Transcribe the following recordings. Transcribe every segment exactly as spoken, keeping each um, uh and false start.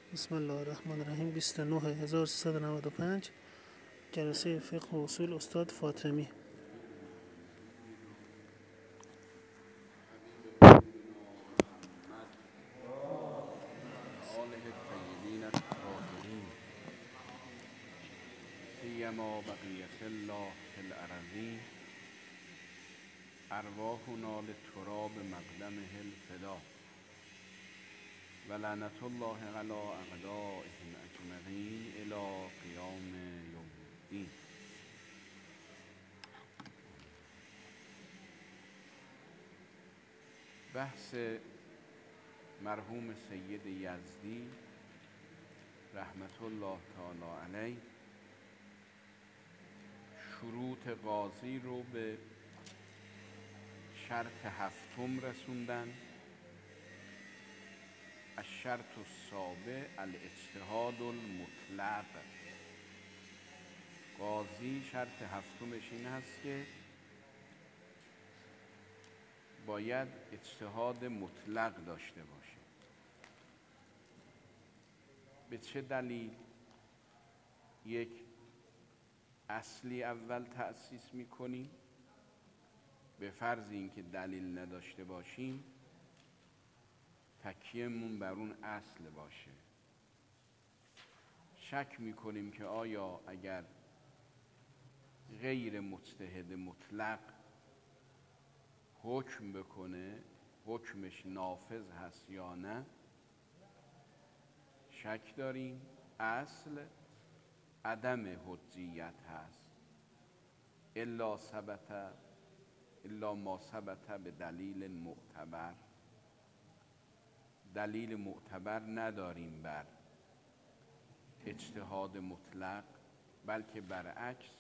بسم الله الرحمن الرحیم. بیست و نه هزار و سیصد و نود و پنج، جلسه فقه و اصول استاد فاطمی. آله الطیبین الطاهرین سیما بقیة الله فی الارضین ارواحنا لتراب مقدمه الفدا و لعنة الله علی اعدائهم اجمعین الی قیام یوم الدین. بحث مرحوم سید یزدی رحمت الله تعالی علیه شروط قاضی رو به شرط هفتم رسوندن. الشرط السابع الاجتهاد المطلق. قاضی شرط هفتمش این هست که باید اجتهاد مطلق داشته باشه. به چه دلیل؟ یک اصلی اول تأسیس میکنیم، به فرض اینکه دلیل نداشته باشیم تکیه‌مون بر اون اصل باشه. شک میکنیم که آیا اگر غیر مجتهد مطلق حکم بکنه حکمش نافذ هست یا نه. شک داریم. اصل عدم حجیت هست الا ثبت الا ما ثبت به دلیل معتبر. دلیل معتبر نداریم بر اجتهاد مطلق، بلکه برعکس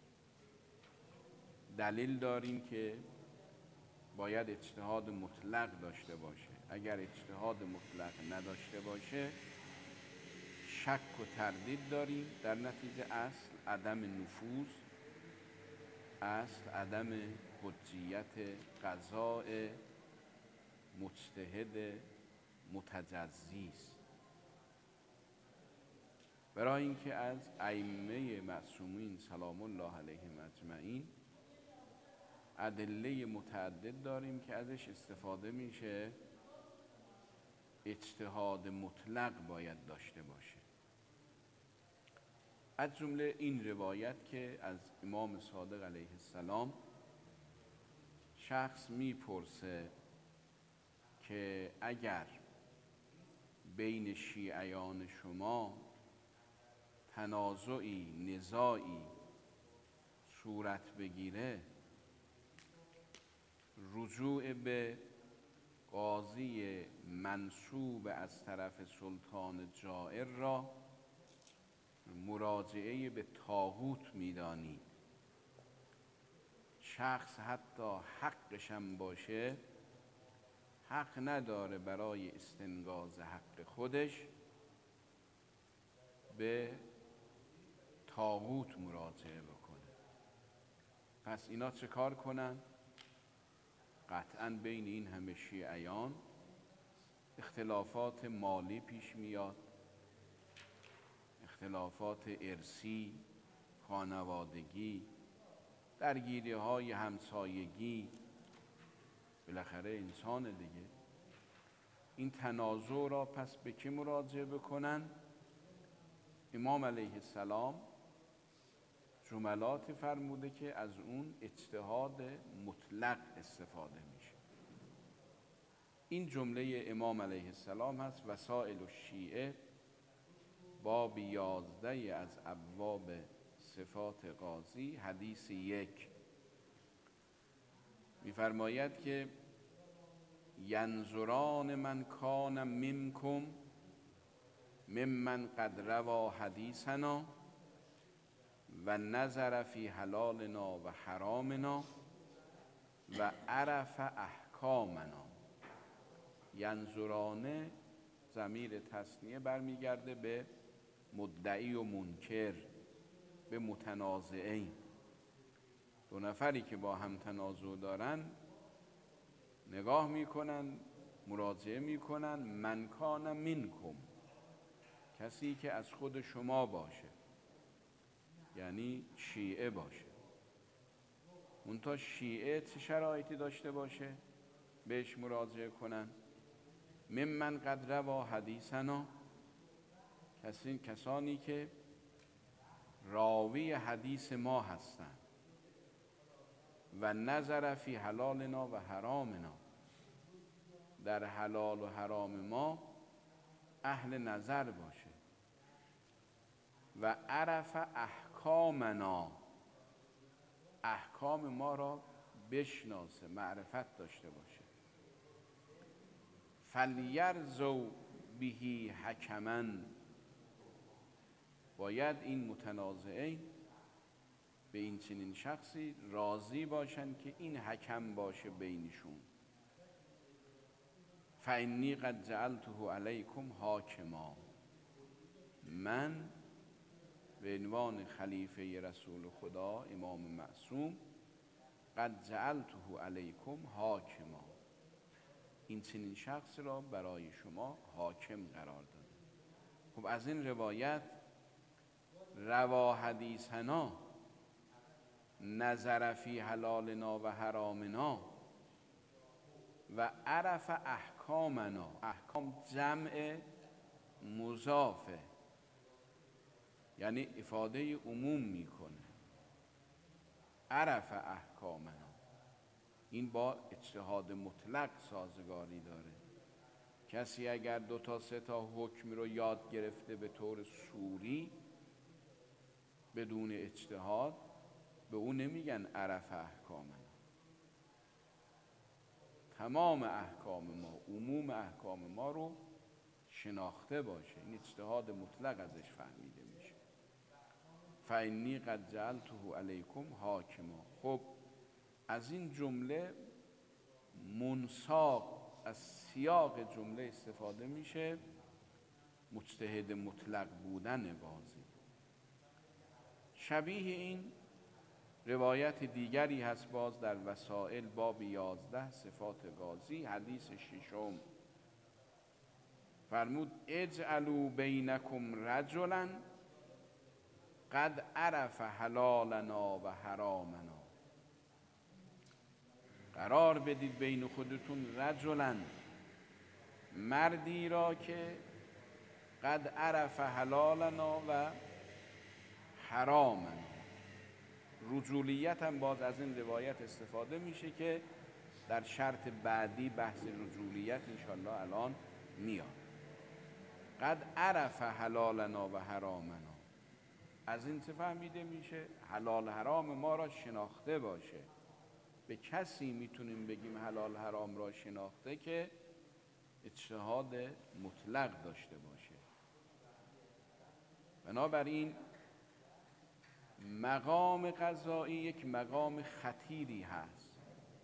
دلیل داریم که باید اجتهاد مطلق داشته باشه. اگر اجتهاد مطلق نداشته باشه شک و تردید داریم، در نتیجه اصل عدم نفوذ، اصل عدم حجیت قضاء مجتهد متجزی است. برای اینکه از ائمه معصومین سلام الله علیهم اجمعین ادله متعدد داریم که ازش استفاده میشه اجتهاد مطلق باید داشته باشه. از جمله این روایت که از امام صادق علیه السلام شخص میپرسه که اگر بین شیعیان شما تنازعی نزاعی صورت بگیره رجوع به قاضی منصوب از طرف سلطان جائر را مراجعه به طاغوت میدانی. شخص حتی حقش هم باشه حق نداره برای استنقاذ حق خودش به طاغوت مراجعه بکنه. پس اینا چه کار کنن؟ قطعاً بین این همه شیعیان اختلافات مالی پیش میاد، اختلافات ارثی، خانوادگی، درگیری های همسایگی، بالاخره انسان دیگه. این تنازع را پس به کی مراجعه بکنن؟ امام علیه السلام جملاتی فرموده که از اون اجتهاد مطلق استفاده میشه. این جمله امام علیه السلام هست وسائل الشیعه باب یازده از ابواب صفات قاضی حدیث یک میفرماید که ینظران من کان منکم ممن قد روا حدیثنا و نظر فی حلالنا و حرامنا و عرف احکامنا. ینظرانه ضمیر تثنیه برمیگرده به مدعی و منکر، به متنازعین. دو نفری که با هم تنازع دارن نگاه میکنن، مراجعه میکنن من کان منکم، کسی که از خود شما باشه، یعنی شیعه باشه. منتها شیعه چه شرایطی داشته باشه بهش مراجعه کنن؟ ممن قد روا حدیثنا، کسی کسانی که راوی حدیث ما هستند. و نظر فی حلالنا و حرامنا، در حلال و حرام ما اهل نظر باشه. و عرف احکامنا، احکام ما را بشناسه، معرفت داشته باشه. فلیرضوا به حکما، باید این متنازعین به این چنین شخصی راضی باشن که این حکم باشه بینشون. فانی قد جعلته علیکم حاکما، من به عنوان خلیفه رسول خدا امام معصوم قد جعلته علیکم حاکما، این چنین شخص را برای شما حاکم قرار داده. خب از این روایت روا حدیثنا، نظر فی حلالنا و حرامنا و عرف احکامنا، احکام جمع مضافه، یعنی افاده عموم میکنه. عرف احکامنا، این با اجتهاد مطلق سازگاری داره. کسی اگر دو تا سه تا حکم رو یاد گرفته به طور سوری بدون اجتهاد، به اون نمیگن عرف احکامنا. تمام احکام ما، عموم احکام ما رو شناخته باشه، این اجتهاد مطلق ازش فهمیده میشه. فانی قد جعلته علیکم حاکما. خب از این جمله منساق، از سیاق جمله استفاده میشه مجتهد مطلق بودن بازی. شبیه این روایت دیگری هست باز در وسائل باب یازده صفات قاضی، حدیث ششم. فرمود اجعلوا بینکم رجلا قد عرف حلالنا و حرامنا، قرار بدید بین خودتون رجلا، مردی را که قد عرف حلالنا و حرامنا. رجولیت هم باز از این روایت استفاده میشه که در شرط بعدی بحث رجولیت انشالله الان میاد. قد عرف حلالنا و حرامنا، از این چه فهمیده میشه؟ حلال حرام ما را شناخته باشه. به کسی میتونیم بگیم حلال حرام را شناخته که اجتهاد مطلق داشته باشه. بنابراین مقام قضایی یک مقام خطیری هست.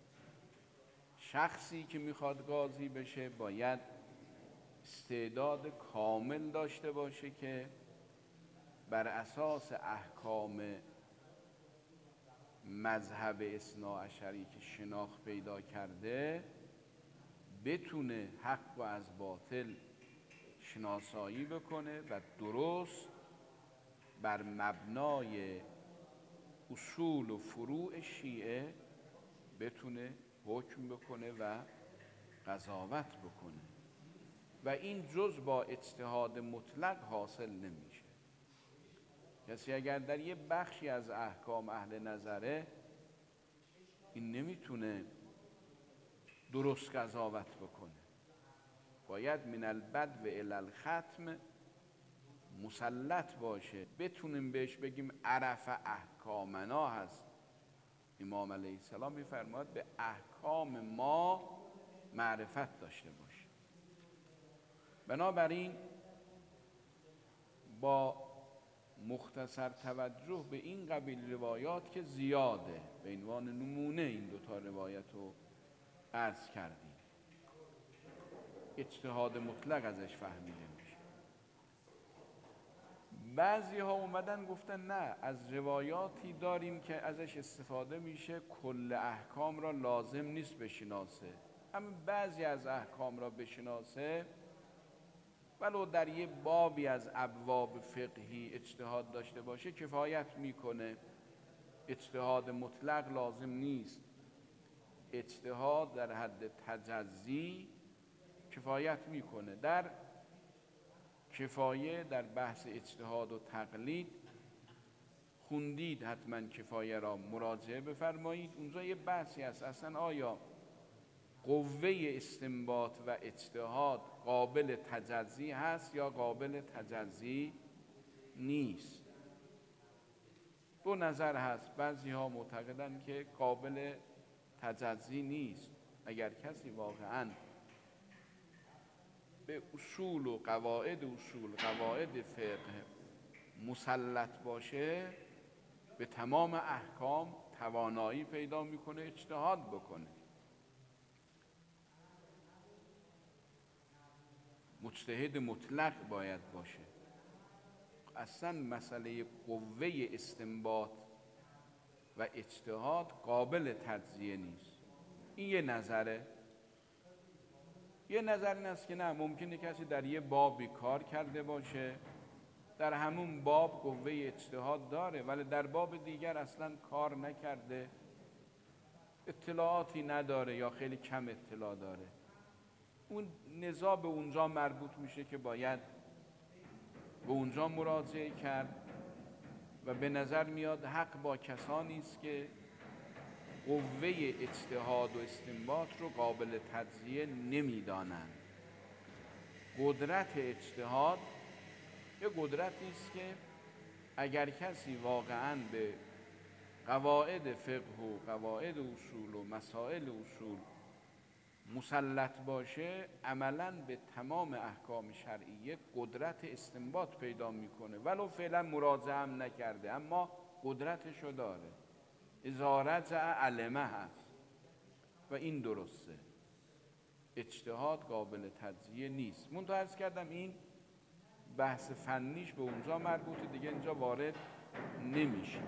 شخصی که میخواد قاضی بشه باید استعداد کامل داشته باشه که بر اساس احکام مذهب اثناعشری که شناخت پیدا کرده بتونه حق و از باطل شناسایی بکنه و درست بر مبنای اصول و فروع شیعه بتونه حکم بکنه و قضاوت بکنه و این جز با اجتهاد مطلق حاصل نمیشه. کسی اگر در یه بخشی از احکام اهل نظره، این نمیتونه درست قضاوت بکنه. باید من البدو الی الختم مسلط باشه، بتونیم بهش بگیم عرف احکامنا هست. امام علیه السلام میفرماد به احکام ما معرفت داشته باشه. بنابراین با مختصر توجه به این قبیل روایات که زیاده، به عنوان نمونه این دوتا روایت رو عرض کردیم، اجتهاد مطلق ازش فهمیده میشه. بعضی ها اومدن گفتن نه، از روایاتی داریم که ازش استفاده میشه کل احکام را لازم نیست بشناسه، اما بعضی از احکام را بشناسه و ولو در یه بابی از ابواب فقهی اجتهاد داشته باشه کفایت میکنه. اجتهاد مطلق لازم نیست. اجتهاد در حد تجزی کفایت میکنه. در کفایه در بحث اجتهاد و تقلید خوندید حتما کفایه را، مراجعه بفرمایید. اونجا یه بحثی هست اصلا آیا قوه استنباط و اجتهاد قابل تجزی هست یا قابل تجزی نیست. دو نظر هست. بعضی ها معتقدن که قابل تجزی نیست. اگر کسی واقعاً به اصول و قواعد اصول قواعد فقه مسلط باشه به تمام احکام توانایی پیدا میکنه اجتهاد بکنه. مجتهد مطلق باید باشه. اصلا مسئله قوه استنباط و اجتهاد قابل تجزیه نیست. این یه نظره. یه نظر این است که نه، ممکنه کسی در یه بابی کار کرده باشه، در همون باب قوه اجتهاد داره، ولی در باب دیگر اصلا کار نکرده، اطلاعاتی نداره یا خیلی کم اطلاع داره. اون نزاع به اونجا مربوط میشه که باید به اونجا مراجعه کرد و به نظر میاد حق با کسانی است که قوه اجتهاد و استنباط رو قابل تجزیه نمیدانند. قدرت اجتهاد یه قدرتی است که اگر کسی واقعاً به قواعد فقه و قواعد اصول و مسائل اصول مسلط باشه، عملاً به تمام احکام شرعیه قدرت استنباط پیدا میکنه، ولو فعلا مراجعه هم نکرده اما قدرتشو داره. اذا رجع علمه هست و این درسته. اجتهاد قابل تجزیه نیست. من تو عرض کردم این بحث فنیش به اونجا مربوطه، دیگه اینجا وارد نمیشه.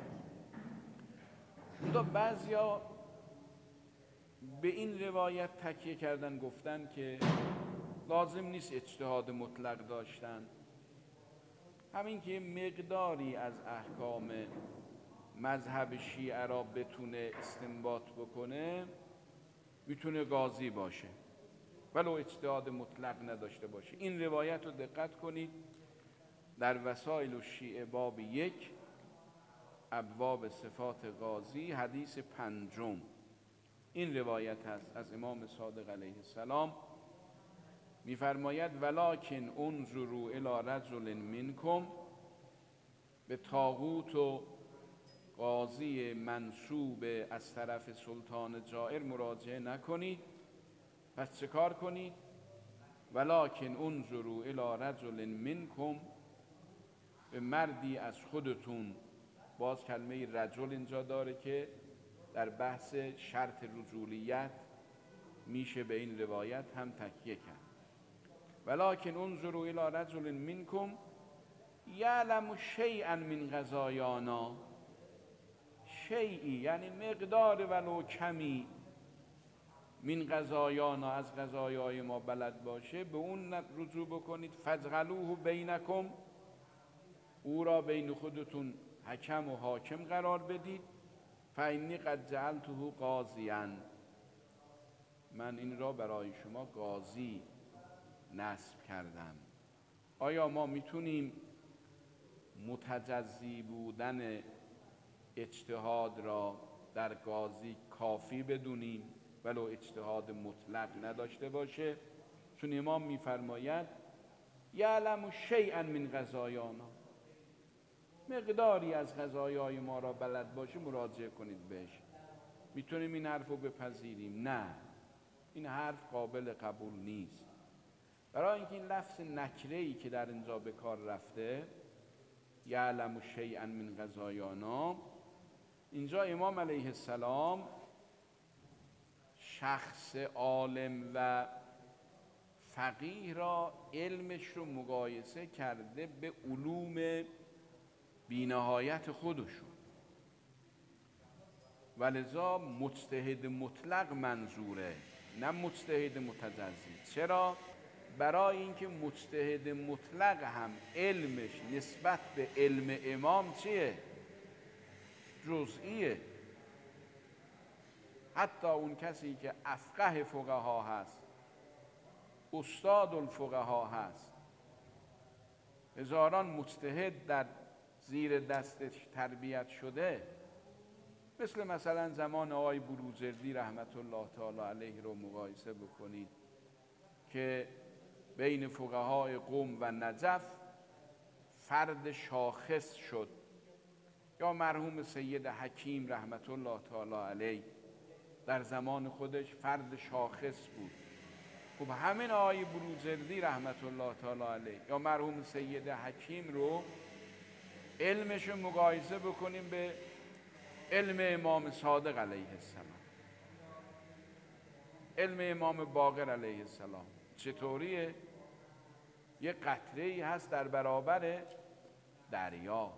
اونجا بعضیا به این روایت تکیه کردن، گفتن که لازم نیست اجتهاد مطلق داشتن، همین که مقداری از احکام مذهب شیعه را بتونه استنباط بکنه میتونه قاضی باشه ولو اجتهاد مطلق نداشته باشه. این روایت رو دقت کنید، در وسائل الشیعه باب یک ابواب صفات قاضی حدیث پنجم این روایت هست از امام صادق علیه السلام. میفرماید ولکن انظروا الی رجل منکم، به طاغوت و قاضی منصوب از طرف سلطان جائر مراجعه نکنید. پس چه کار کنید؟ ولکن انظروا الی رجل منکم، به مردی از خودتون. باز کلمه رجل اینجا داره که در بحث شرط رجولیت میشه به این روایت هم تکیه کرد. ولکن انظروا الی رجل منکم یعلم شیئا من قضایانا، شیئی یعنی مقدار ولو کمی، من قضایانا از قضایای ما بلد باشه، به اون رجوع بکنید. فجعلوه بینکم، او را بین خودتون حکم و حاکم قرار بدید. فانی قد جعلته قاضیا، من این را برای شما قاضی نصب کردم. آیا ما میتونیم متجزی بودن اجتهاد را در قاضی کافی بدونیم ولو اجتهاد مطلق نداشته باشه؟ چون امام میفرماید یعلم شیئا من قضایانا، مقداری از قضایای ما را بلد باشه مراجعه کنید بهش. میتونیم این حرف رو بپذیریم؟ نه، این حرف قابل قبول نیست. برای اینکه این لفظ نکره‌ای که در اینجا به کار رفته، یعلم شیئا من قضایانا، اینجا امام علیه السلام شخص عالم و فقیه را علمش رو مقایسه کرده به علوم بی‌نهایت خودشون، ولذا مجتهد مطلق منظوره نه مجتهد متجزی. چرا؟ برای اینکه مجتهد مطلق هم علمش نسبت به علم امام چیه؟ جزئیه. حتی اون کسی که افقه فقها هست، استاد الفقها هست، هزاران مجتهد در زیر دستش تربیت شده، مثل مثلا زمان آقای بروجردی رحمت الله تعالی علیه رو مقایسه بکنید که بین فقهای قم و نجف فرد شاخص شد، یا مرحوم سید حکیم رحمت الله تعالی علیه در زمان خودش فرد شاخص بود. خب همین آقای بروجردی رحمت الله تعالی علیه یا مرحوم سید حکیم رو علمش رو مقایسه بکنیم به علم امام صادق علیه السلام، علم امام باقر علیه السلام چطوریه؟ یه قطره‌ای هست در برابر دریا.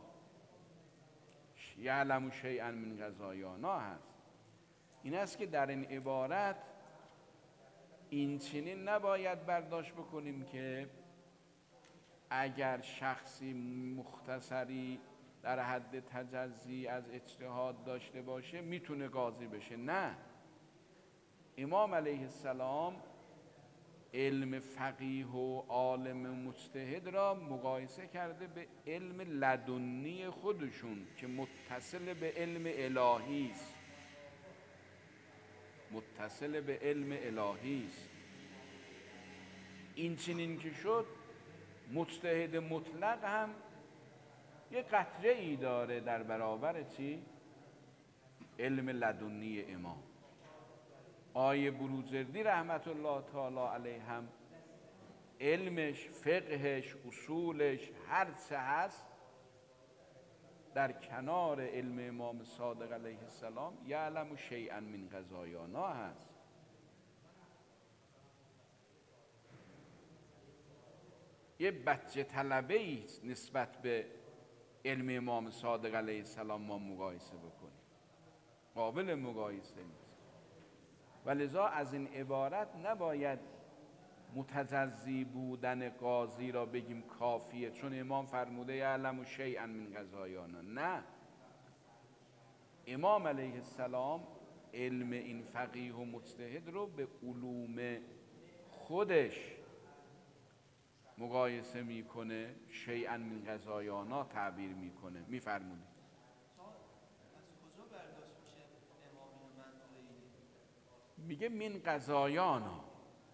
یعلم شیئا من غذایانا هست. این است که در این عبارت این چنین نباید برداشت بکنیم که اگر شخصی مختصری در حد تجزی از اجتهاد داشته باشه میتونه قاضی بشه. نه، امام علیه السلام علم فقیه و عالم مجتهد را مقایسه کرده به علم لدنی خودشون که متصل به علم الهی است، متصل به علم الهی است. این چنین که شد، مجتهد مطلق هم یه قطره ای داره در برابر چی؟ علم لدنی امام. آیه بروجردی رحمت الله تعالی علیه هم علمش، فقهش، اصولش، هر چه هست در کنار علم امام صادق علیه السلام یعلم شیئا من غذایانا هست. یه بچه طلبه ایست نسبت به علم امام صادق علیه السلام ما مقایسه بکنیم، قابل مقایسه نیست. ولذا از این عبارت نباید متجزی بودن قاضی را بگیم کافیه، چون امام فرموده یعلم شیئا من غذایانا. نه، امام علیه السلام علم این فقیه و مجتهد رو به علوم خودش مقایسه میکنه، شیئا من غذایانا تعبیر میکنه. میفرمونه میگه من غذایانا.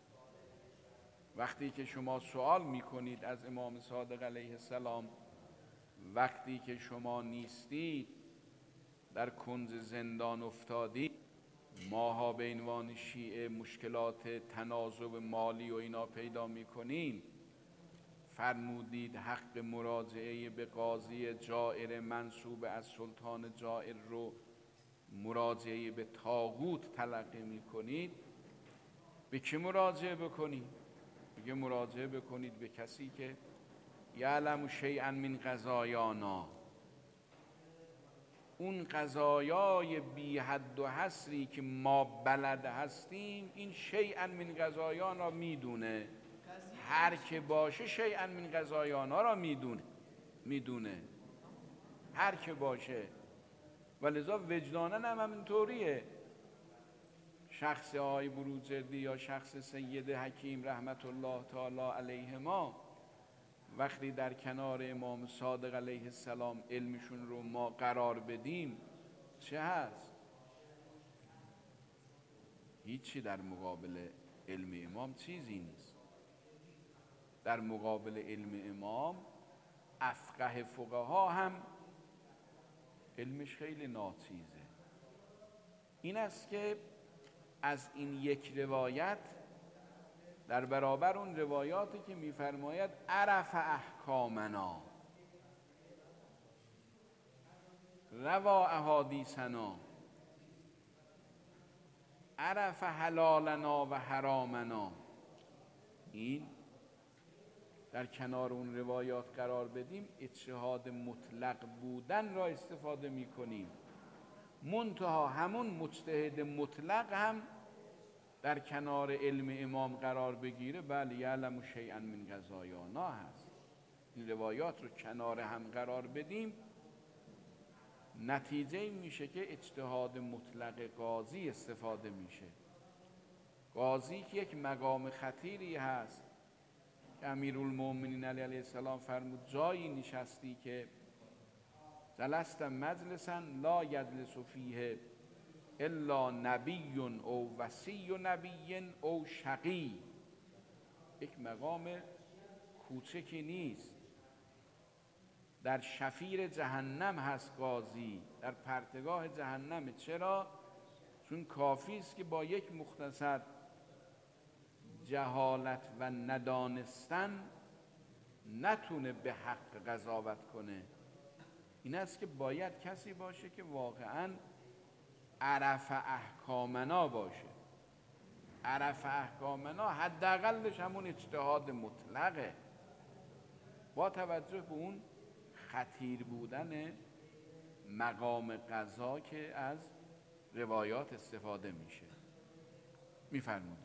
وقتی که شما سوال میکنید از امام صادق علیه السلام، وقتی که شما نیستید، در کنج زندان افتادید، ماها به عنوان شیعه مشکلات تناسب مالی و اینا پیدا میکنیم، فرمودید حق مراجعه به قاضی جائر منصوب از سلطان جائر رو مراجعه به طاغوت تلقی میکنید، به کی مراجعه بکنید؟ میگه مراجعه بکنید به کسی که یعلم شیئا من غذایانا، اون غذایای بی حد و حصری که ما بلد هستیم، این شیئا من غذایانا میدونه. هر که باشه شیئا من غذایانا را میدونه میدونه هر که باشه. ولذا وجداناً هم همینطوریه. شخص آقای بروجردی یا شخص سید حکیم رحمت الله تعالی علیهما وقتی در کنار امام صادق علیه السلام علمشون رو ما قرار بدیم، چه هست؟ هیچی در مقابل علم امام چیزی نیست. در مقابل علم امام افقه فقها هم علمش خیلی ناچیزه. این است که از این یک روایت در برابر اون روایاتی که میفرماید عرف احکامنا، روا احادیثنا، عرف حلالنا و حرامنا، این در کنار اون روایات قرار بدیم، اجتهاد مطلق بودن را استفاده میکنیم. منتها همون مجتهد مطلق هم در کنار علم امام قرار بگیره، بله یعلم شیئا من قضایانا هست. این روایات رو کنار هم قرار بدیم، نتیجه این میشه که اجتهاد مطلق قاضی استفاده میشه. قاضی که یک مقام خطیری هست که امیرالمومنین علی علیه السلام فرمود جایی نشستی که جلست مجلسا لا یجلس فیه الا نبی او وصی نبی او شقی. یک مقام کوچکی نیست، در شفیر جهنم هست قاضی، در پرتگاه جهنم. چرا؟ چون کافی است که با یک مختصر جهالت و ندانستن نتونه به حق قضاوت کنه. این است که باید کسی باشه که واقعاً عرف احکامنا باشه. عرف احکامنا حداقلش همون اجتهاد مطلقه، با توجه به اون خطیر بودن مقام قضا که از روایات استفاده میشه. میفرمود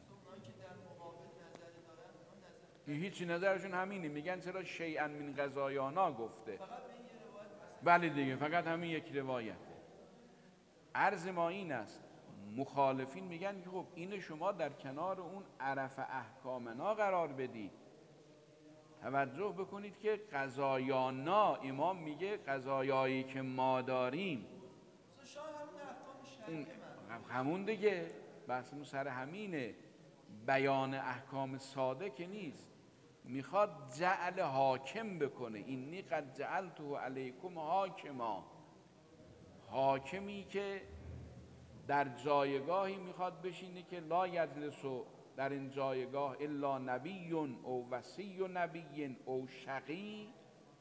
هیچی نظرشون همینه، میگن چرا شیئا من قضایانا گفته. بله دیگه، فقط همین یک روایته. عرض ما این است، مخالفین میگن که خب این شما در کنار اون عرف احکامنا قرار بدید. توجه بکنید که قضایانا، امام میگه قضایایی که ما داریم، اون همون دیگه، بحثمون سر همینه. بیان احکام ساده که نیست، میخواد جعل حاکم بکنه. اینی قد جعلته علیکم حاکما، حاکمی که در جایگاهی میخواد بشینه که لا یجلسو، در این جایگاه الا نبی او وصی نبی او شقی.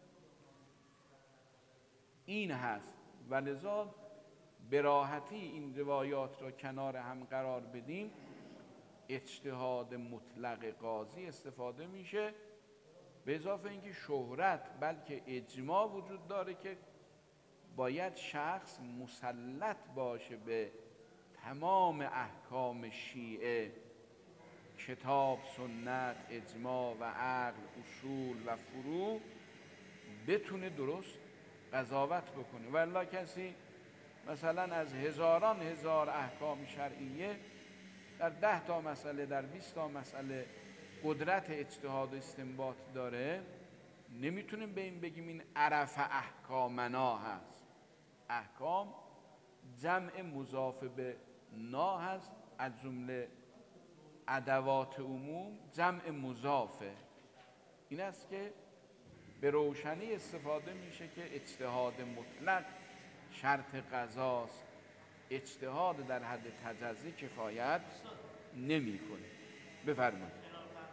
این هست و لذا به راحتی این روایات را کنار هم قرار بدیم، اجتهاد مطلق قاضی استفاده میشه. به اضافه اینکه شهرت بلکه اجماع وجود داره که باید شخص مسلط باشه به تمام احکام شیعه، کتاب، سنت، اجماع و عقل، اصول و فروع، بتونه درست قضاوت بکنه. والله کسی مثلا از هزاران هزار احکام شرعیه در ده تا مسئله، در بیست تا مسئله قدرت اجتهاد و استنباط داره، نمیتونیم به این بگیم این عرف احکامنا هست. احکام جمع مضاف به نا هست، از جمله ادوات عموم جمع مضافه. این است که به روشنی استفاده میشه که اجتهاد مطلق شرط قضاست. اجتهاد در حد تجزی کفایت نمیکنه. بفرمایید.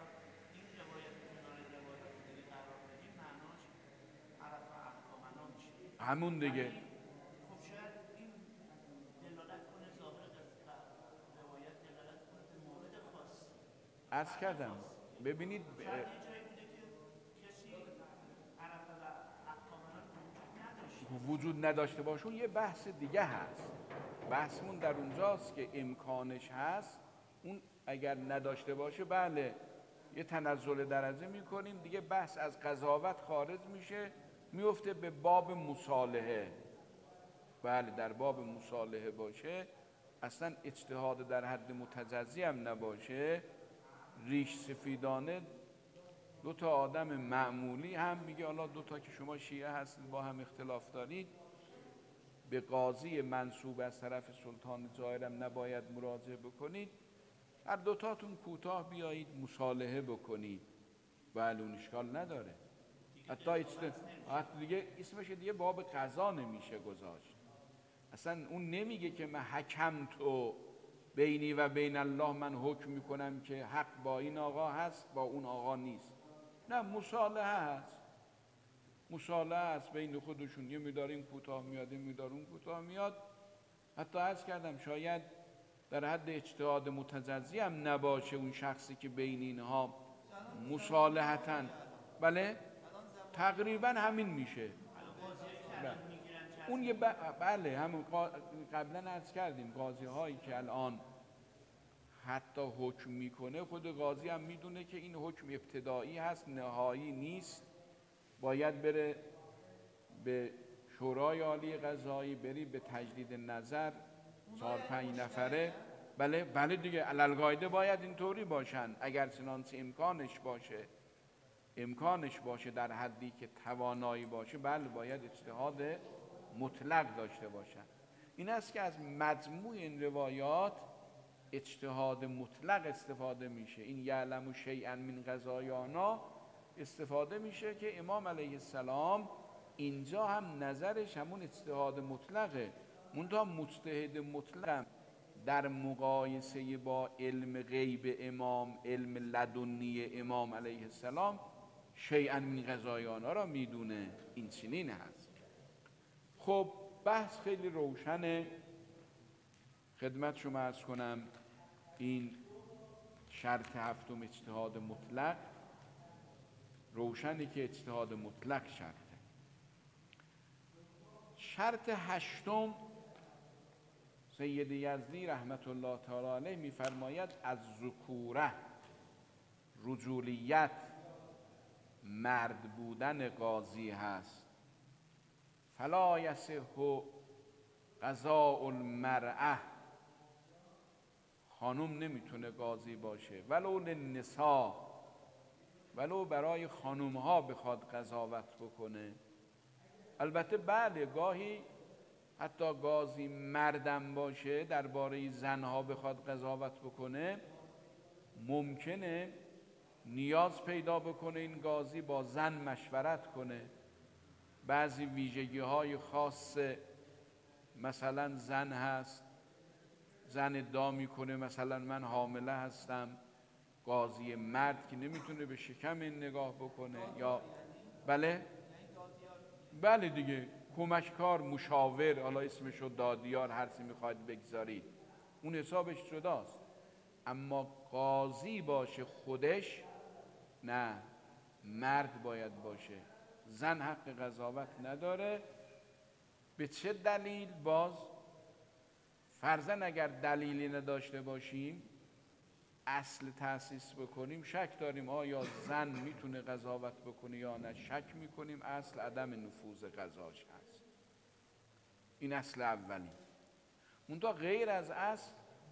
همون دیگه. خب شاید این دلالت کنه، ظاهر روایت دلالت کنه به مورد خاص. عرض کردم ببینید ب... شاید یه جایی بوده که کسی عرف و احکامنا وجود نداشته. وجود نداشته باشون یه بحث دیگه هست. بحثمون در اونجاست که امکانش هست. اون اگر نداشته باشه بله یه تنزل درجه میکنیم دیگه، بحث از قضاوت خارج میشه، میفته به باب مصالحه. بله در باب مصالحه باشه، اصلا اجتهاد در حد متجزی هم نباشه، ریش سفیدانه دو تا آدم معمولی هم میگه حالا دو تا که شما شیعه هستید با هم اختلاف دارید، به قاضی منصوب از طرف سلطان جائرم نباید مراجعه بکنید، هر دوتاتون کوتاه بیایید مصالحه بکنید. بله اون اشکال نداره. حتی حتی دیگه اسمش دیگه باب قضا نمیشه گذاشت. اصلا اون نمیگه که من حکم تو بینی و بین الله، من حکم میکنم که حق با این آقا هست با اون آقا نیست. نه، مصالحه هست. مصالحه هست بین خودشون، یه میدارین کوتاه میاد یه میدارون کوتاه میاد. حتی عرض کردم شاید در حد اجتهاد متجزی هم نباشه اون شخصی که بین اینها مصالحتاً، بله تقریبا همین میشه. بله. اون یه ب... بله همون قا... قبلا عرض کردیم قاضی هایی که الان حتی حکم میکنه، خود قاضی هم میدونه که این حکم ابتدایی هست، نهایی نیست، باید بره به شورای عالی قضایی، بری به تجدید نظر، چهار پنج نفره. بله بله دیگه، علالقاعده باید اینطوری باشن. اگر چنانچه امکانش باشه امکانش باشه در حدی که توانایی باشه، بله باید اجتهاد مطلق داشته باشن. این است که از مجموع این روایات اجتهاد مطلق استفاده میشه. این یعلم شیئا من قضایانا استفاده میشه که امام علیه السلام اینجا هم نظرش همون اجتهاد مطلقه. منتها مجتهد مطلق در مقایسه با علم غیب امام، علم لدنی امام علیه السلام، شیئا من قضایانا را میدونه. این چنین هست. خب بحث خیلی روشنه. خدمت شما عرض کنم این شرط هفتم اجتهاد مطلق روشنی که اجتهاد مطلق شرطه. شرط هشتم سید یزدی رحمت الله تعالی علیه میفرماید از ذکوره، رجولیت، مرد بودن قاضی هست. فلا یصح قضاء المرأة، خانم نمیتونه قاضی باشه، ولو للنساء، ولو برای خانم ها بخواد قضاوت بکنه. البته بله گاهی حتی قاضی مردم باشه درباره زنها بخواد قضاوت بکنه، ممکنه نیاز پیدا بکنه این قاضی با زن مشورت کنه. بعضی ویژگی های خاص مثلا زن هست، زن ادعا میکنه مثلا من حامله هستم، قاضی مرد که نمیتونه به شکم این نگاه بکنه، یا بله بله دیگه کمککار، مشاور، حالا اسمشو دادیار، هر چی میخواید بگذارید، اون حسابش جداست. اما قاضی باشه خودش نه، مرد باید باشه. زن حق قضاوت نداره. به چه دلیل؟ باز فرضاً اگر دلیلی نداشته باشیم، اصل تأسیس بکنیم، شک داریم آیا زن میتونه قضاوت بکنه یا نه، شک میکنیم اصل عدم نفوذ قضاش هست. این اصل اولی. منتها غیر از اصل،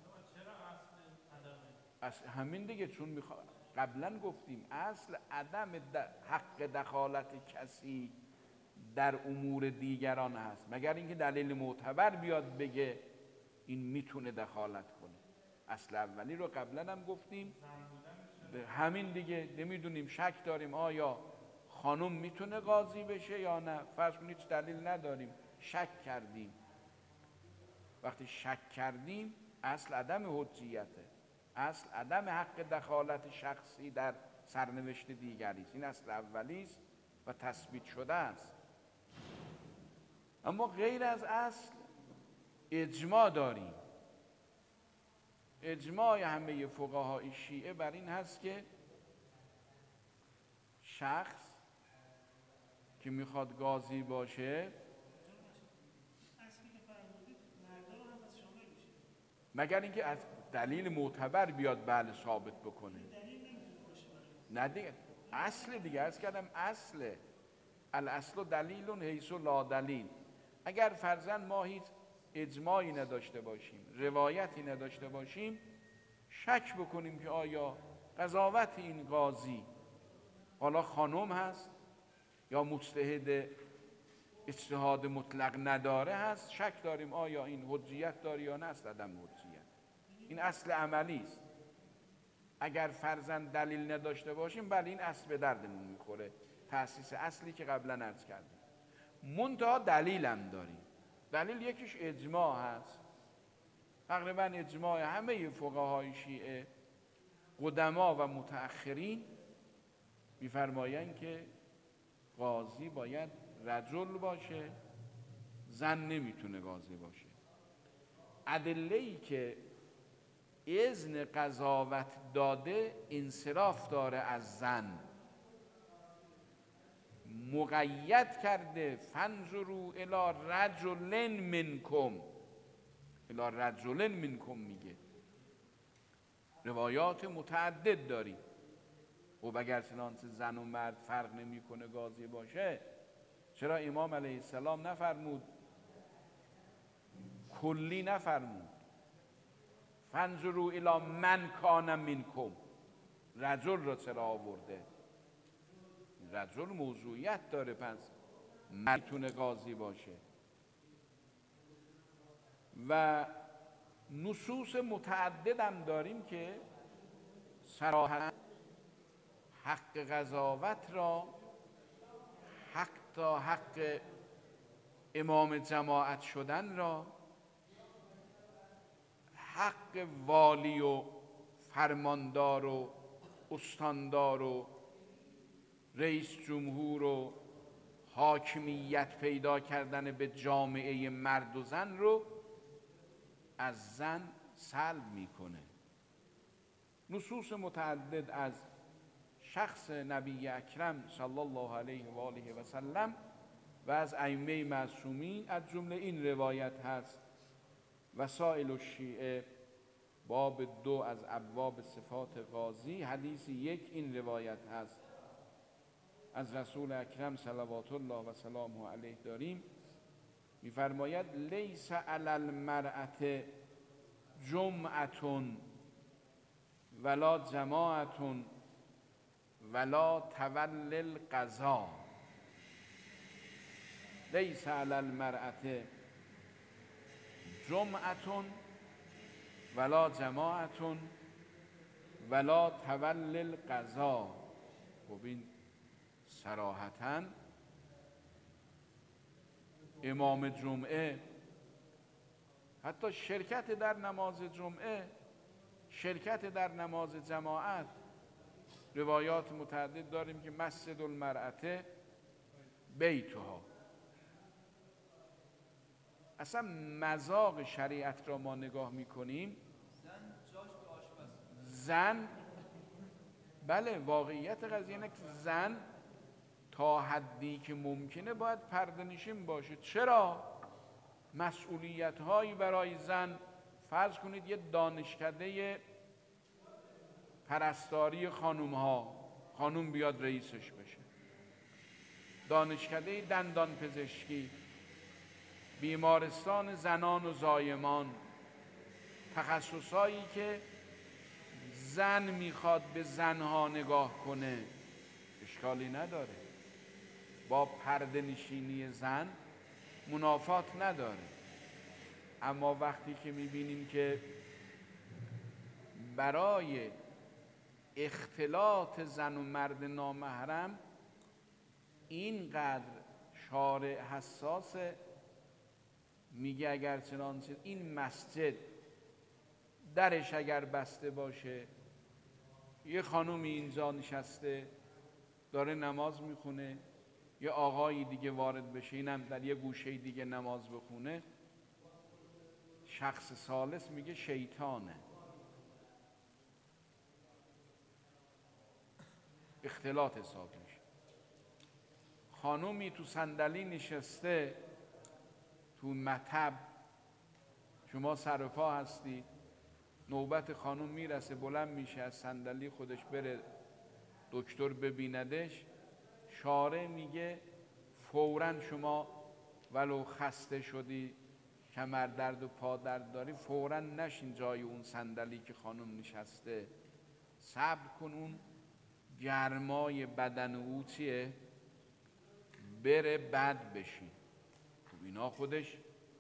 اصل همین دیگه، چون میخوا... قبلا گفتیم اصل عدم حق دخالت کسی در امور دیگران هست، مگر اینکه دلیل معتبر بیاد بگه این میتونه دخالت کنه. اصل اولی رو قبلا هم گفتیم. همین دیگه، نمیدونیم، شک داریم آیا خانم میتونه قاضی بشه یا نه. فرض کنید هیچ دلیل نداریم، شک کردیم. وقتی شک کردیم اصل عدم حجیته، اصل عدم حق دخالت شخصی در سرنوشت دیگری است. این اصل اولی است و تثبیت شده است. اما غیر از اصل اجماع داریم. اجماع همه فقهای شیعه بر این هست که شخص که میخواد قاضی باشه، مگر اینکه از دلیل معتبر بیاد بله ثابت بکنه. نه دیگه، اصل دیگه از کردم اصله. الاصل دلیل حیث لا دلیل. اگر فرضاً ما هیچ اجماعی نداشته باشیم، روایتی نداشته باشیم، شک بکنیم که آیا قضاوت این قاضی حالا خانم هست یا مجتهد اجتهاد مطلق نداره هست، شک داریم آیا این حجیت داره یا نه، اصل عدم حجیت. این اصل عملی است. اگر فرضاً دلیل نداشته باشیم، بله این اصل به دردمون میخوره، تأسیس اصلی که قبلا عرض کردیم. منتها دلیل هم داریم. دلیل یکیش اجماع هست. تقریبا اجماع همه فقهای شیعه، قدما و متأخرین، میفرمایند که قاضی باید رجل باشه، زن نمیتونه قاضی باشه. ادله‌ای که اذن قضاوت داده انصراف داره از زن، مقید کرده فانظروا الی رجل منکم، الی رجل منکم میگه. روایات متعدد داریم. و اگر چنانچه زن و مرد فرق نمیکنه قاضی باشه، چرا امام علیه السلام نفرمود، کلی نفرمود؟ فانظروا الی من کان منکم، رجل را چرا آورده؟ رجل موضوعیت داره، پس میتونه قاضی باشه. و نصوص متعدد هم داریم که صراحت حق قضاوت را، حق تا حق امام جماعت شدن را، حق والی و فرماندار و استاندار و رئیس جمهور و حاکمیت پیدا کردن به جامعه مرد و زن رو از زن سلب میکنه. نصوص متعدد از شخص نبی اکرم صلی الله علیه و آله و سلم و از ائمه معصومین از جمله این روایت هست. وسائل الشیعه باب دو از ابواب صفات قاضی، حدیث یک این روایت هست از رسول اکرم صلوات الله و سلامه علیه داریم، میفرماید لیس علی المرأة جمعة ولا جماعة ولا تولی القضا. لیس علی المرأة جمعة ولا جماعة ولا تولی القضا. ببین صراحتاً امام جمعه، حتی شرکت در نماز جمعه، شرکت در نماز جماعت، روایات متعدد داریم که مسجد المرأة بیتها. اصلا مذاق شریعت را ما نگاه میکنیم، زن، بله واقعیت قضیه اینه که زن تا حدی که ممکنه باید پرده نشین باشه. چرا؟ مسئولیت هایی برای زن، فرض کنید یه دانشکده پرستاری خانوم ها، خانوم بیاد رئیسش بشه، دانشکده دندان پزشکی، بیمارستان زنان و زایمان، تخصصایی که زن میخواد به زنها نگاه کنه، اشکالی نداره، با پرده نشینی زن منافات نداره. اما وقتی که میبینیم که برای اختلاط زن و مرد نامحرم اینقدر شارع حساسه، میگه اگر چنانچه این مسجد درش اگر بسته باشه، یه خانومی اینجا نشسته داره نماز میخونه، یه آقایی دیگه وارد بشه اینم در یه گوشه دیگه نماز بخونه، شخص ثالث میگه شیطانه. اختلاط حساب میشه. خانومی تو صندلی نشسته تو مطب، شما سر و پا هستی، نوبت خانوم میرسه بلند میشه از صندلی خودش بره دکتر ببیندش، شارع میگه فوراً شما ولو خسته شدی، کمر درد و پا درد داری، فوراً نشین جای اون صندلی که خانم نشسته، صبر کن اون گرمای بدن او چیه بره بد بشی. خب اینا خودش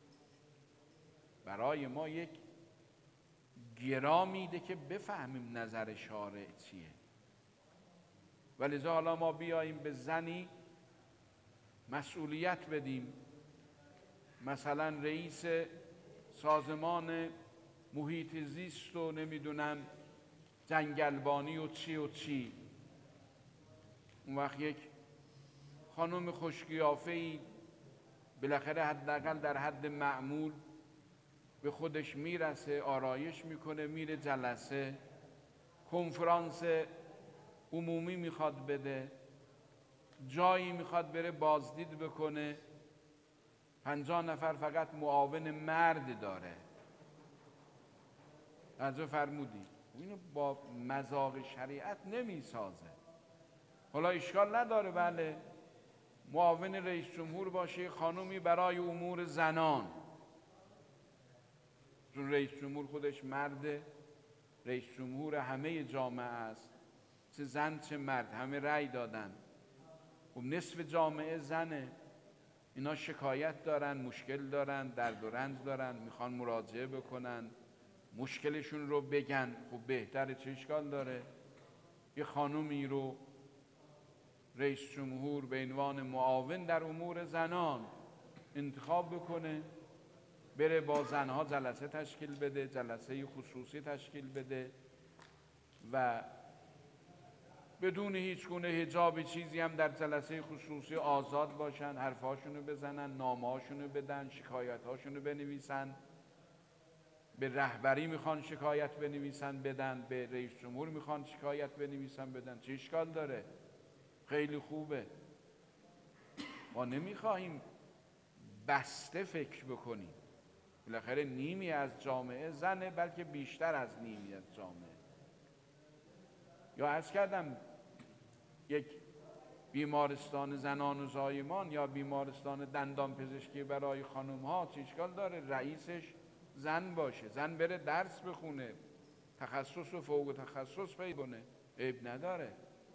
برای ما یک گرا میده که بفهمیم نظر شارع چیه. ولذا حالا ما بیاییم به زنی مسئولیت بدیم، مثلا رئیس سازمان محیط زیست و نمیدونم جنگلبانی و چی و چی، اون وقت یک خانم خوشقیافه‌ای بالاخره حداقل در حد معمول به خودش میرسه، آرایش میکنه، میره جلسه، کنفرانس عمومی میخواد بده، جایی میخواد بره بازدید بکنه، پنجاه نفر فقط معاون مرد داره. توجه فرمودی؟ اینو با مذاق شریعت نمیسازه. حالا اشکال نداره بله معاون رئیس جمهور باشه خانومی برای امور زنان، چون رئیس جمهور خودش مرده، رئیس جمهور همه جامعه است، چه زن چه مرد همه رأی دادن. خب نصف جامعه زنه، اینا شکایت دارن، مشکل دارن، درد و رنج دارن، میخوان مراجعه بکنن، مشکلشون رو بگن. خب بهتره، چه اشکال داره یه خانومی رو رئیس جمهور به عنوان معاون در امور زنان انتخاب بکنه، بره با زنها جلسه تشکیل بده، جلسه خصوصی تشکیل بده و بدون هیچ گونه حجابی چیزی هم در جلسه خصوصی آزاد باشن، حرفاشونو بزنن، نامه‌هاشونو بدن، شکایت‌هاشونو بنویسن، به رهبری میخوان شکایت بنویسن بدن، به رئیس جمهور میخوان شکایت بنویسن بدن. چه اشکال داره؟ خیلی خوبه. ما نمیخواهیم بسته فکر بکنیم، بالاخره نیمی از جامعه زنه، بلکه بیشتر از نیمی از جامعه. یا عرض کردم یک بیمارستان زنان و زایمان یا بیمارستان دندان پزشکی برای خانم ها چه اشکال داره رئیسش زن باشه، زن بره درس بخونه، تخصص و فوق تخصص پیدا کنه، عیب نداره.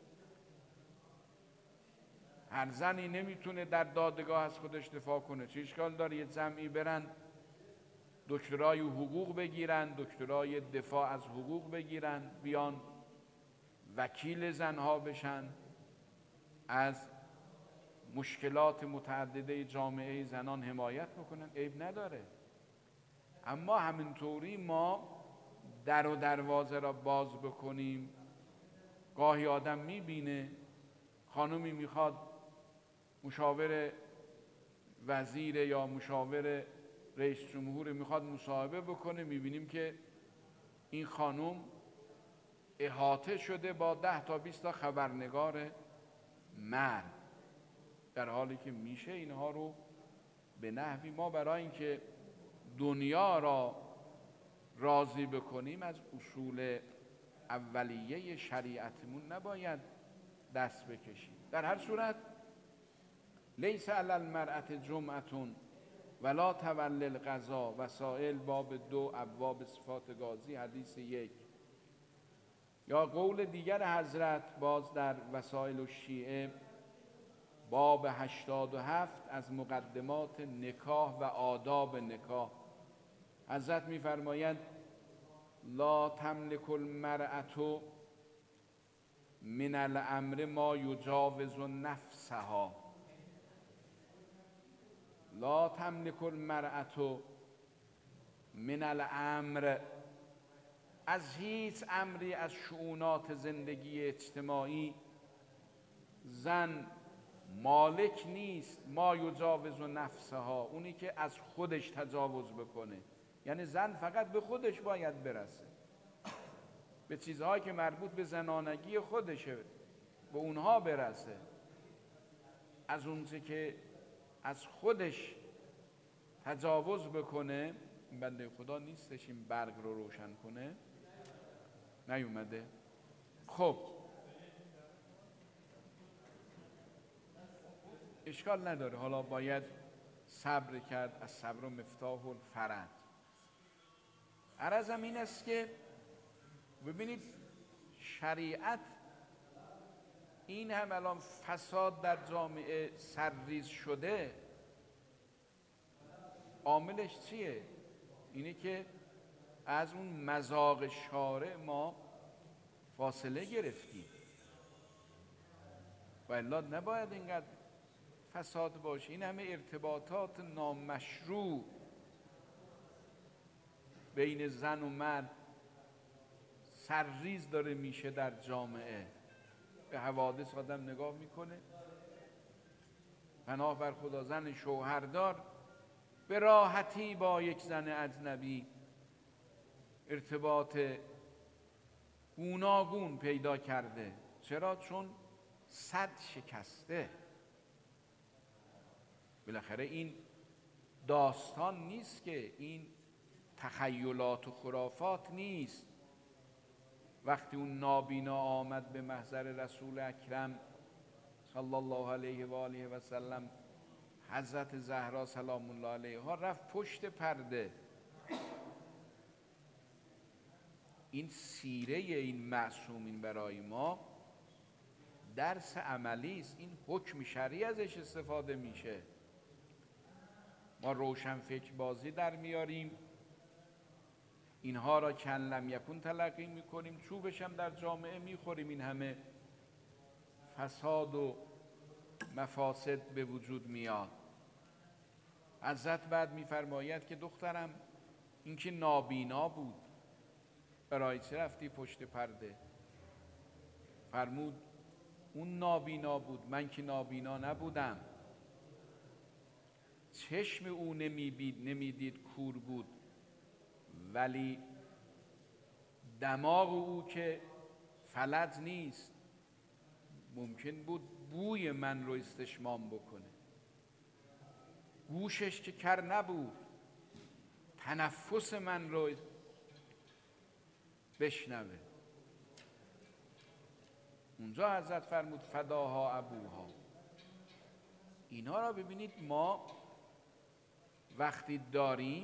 هر زنی نمیتونه در دادگاه از خودش دفاع کنه، چه اشکال داره یه جمعی برن دکترای حقوق بگیرن، دکترای دفاع از حقوق بگیرن، بیان وکیل زنها بشن، از مشکلات متعدده جامعه زنان حمایت بکنن، عیب نداره. اما همینطوری ما در و دروازه را باز بکنیم، گاهی آدم میبینه خانومی میخواد مشاور وزیر یا مشاور رئیس جمهور میخواد مصاحبه بکنه، میبینیم که این خانم احاطه شده با ده تا بیست تا خبرنگار مرد، در حالی که میشه اینها رو به نحوی ما برای اینکه دنیا را راضی بکنیم از اصول اولیه شریعتمون نباید دست بکشیم. در هر صورت لیس علی المرأة جمعة ولا تولى القضا، وسائل باب دو ابواب صفات قاضی حدیث یک. یا قول دیگر حضرت باز در وسائل الشیعه باب هشتاد و هفت از مقدمات نکاح و آداب نکاح، حضرت می‌فرمایند لا تملک المرأة من الامر ما یجاوز نفسها. لا تملک المرأة من الامر، از هیچ امری از شؤونات زندگی اجتماعی زن مالک نیست ما یجاوز نفسها، اونی که از خودش تجاوز بکنه. یعنی زن فقط به خودش باید برسه، به چیزهایی که مربوط به زنانگی خودشه به اونها برسه. از اونچه که از خودش تجاوز بکنه، بنده خدا نیستش این برق رو روشن کنه، نیومده. خب اشکال نداره، حالا باید صبر کرد، از صبر و مفتاح الفرج. عرضم این است که ببینید شریعت این هم الان فساد در جامعه سرریز شده، عاملش چیه؟ اینه که از اون مذاق شارع ما فاصله گرفتیم، و الا نباید اینقدر فساد باشه. این همه ارتباطات نامشروع بین زن و مرد سرریز داره میشه در جامعه. به حوادث آدم نگاه میکنه، پناه بر خدا زن شوهردار به راحتی با یک زن اجنبی ارتباط گوناگون پیدا کرده. چرا؟ چون صد شکسته. بالاخره این داستان نیست، که این تخیلات و خرافات نیست. وقتی اون نابینا آمد به محضر رسول اکرم صلی الله علیه و آله و سلم، حضرت زهرا سلام الله علیها رفت پشت پرده. این سیره این معصومین برای ما درس عملی است. این حکم شرعی ازش استفاده میشه. ما روشن فکر بازی در میاریم، اینها را کلم یکون تلقی میکنیم، چوبش هم در جامعه میخوریم. این همه فساد و مفاسد به وجود میاد. حضرت بعد میفرماید که دخترم این که نابینا بود، برای چه رفتی پشت پرده؟ فرمود اون نابینا بود، من که نابینا نبودم. چشم او نمیبید نمیدید، کور بود، ولی دماغ او که فلج نیست، ممکن بود بوی من رو استشمام بکنه. گوشش که کر نبود، تنفس من رو بشنوه. اونجا حضرت فرمود فداها ابوها. اینا را ببینید، ما وقتی داریم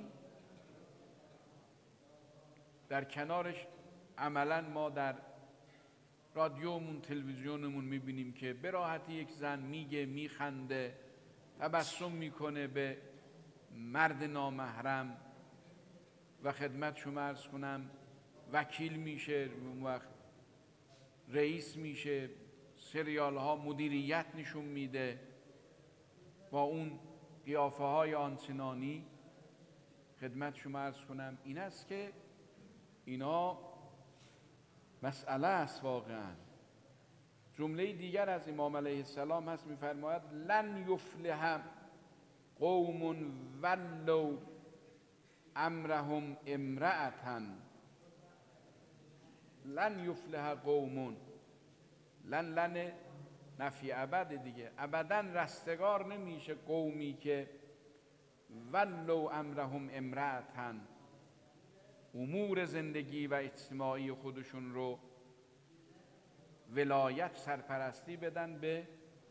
در کنارش عملا ما در رادیومون تلویزیونمون میبینیم که به راحتی یک زن میگه، میخنده، تبسم میکنه به مرد نامحرم و خدمت شما عرض کنم وکیل میشه، اون وقت رئیس میشه، سریال ها مدیریت نشون میده با اون قیافه های آنچنانی. خدمت شما عرض کنم این است که اینا مسئله است واقعا. جمله دیگر از امام علیه السلام هست، میفرماید لن یفلح قوم ولوا امرهم امرأة. لن یفلح قوم، لن لن نفی ابد دیگه، ابدا رستگار نمیشه قومی که ولوا امرهم امرأة، امور زندگی و اجتماعی خودشون رو ولایت، سرپرستی بدن به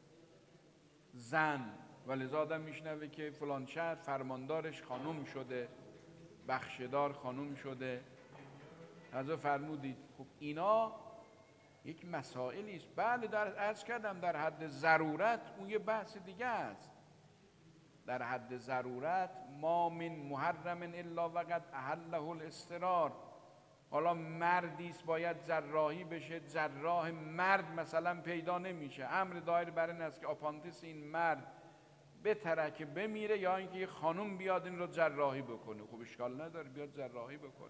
زن. ولذا آدم میشنوه که فلان شهر فرماندارش خانم شده، بخشدار خانم شده. از فرمودید خب اینا یک مسائلی است. بله در عرض کردم در حد ضرورت اون یه بحث دیگه است. در حد ضرورت ما من محرم الا وقد احله الاضطرار. حالا مردی است باید جراحی بشه، جراح مرد مثلا پیدا نمیشه، امر دایر بر این است که آپاندیس این مرد بترکه بمیره، یا اینکه یه خانم بیاد این رو جراحی بکنه. خب اشکال نداره بیاد جراحی بکنه.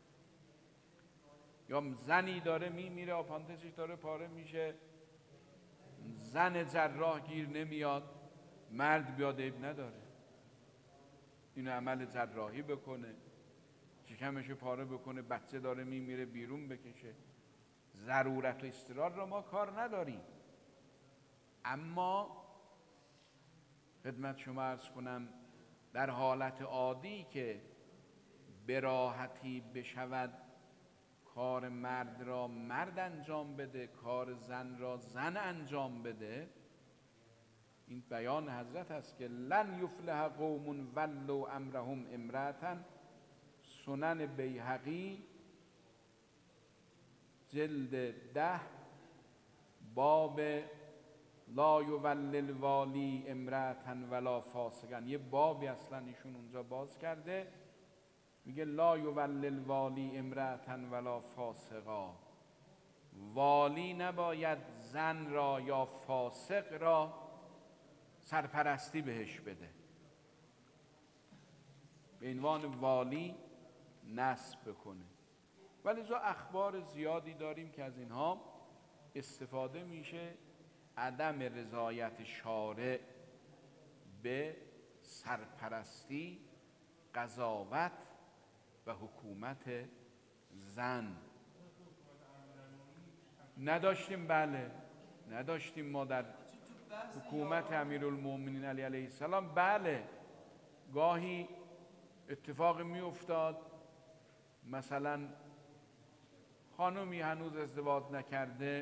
یا زنی داره میمیره، آپاندیسش داره پاره میشه، زن جراح گیر نمیاد، مرد بیاد عیب نداره اینو عمل جراحی بکنه، شکمشو پاره بکنه، بچه داره میمیره بیرون بکشه. ضرورت و اضطرار رو ما کار نداریم. اما خدمت شما عرض کنم در حالت عادی که به راحتی بشود کار مرد را مرد انجام بده، کار زن را زن انجام بده، این بیان حضرت است که لن یفلح قوم ولوا امرهم امرأة. سنن بیهقی جلد ده باب لا یولی الوالی امرأة ولا فاسقا. یه بابی اصلا ایشون اونجا باز کرده، میگه لا یولی الوالی امرأة ولا فاسقا. والی نباید زن را یا فاسق را سرپرستی بهش بده، به عنوان والی نصب بکنه. ولی زا اخبار زیادی داریم که از اینها استفاده میشه. عدم رضایت شارع به سرپرستی، قضاوت و حکومت زن نداشتیم. بله نداشتیم ما در حکومت امیرالمومنین علی علیه السلام. بله گاهی اتفاق می افتاد مثلا خانومی هنوز ازدواج نکرده،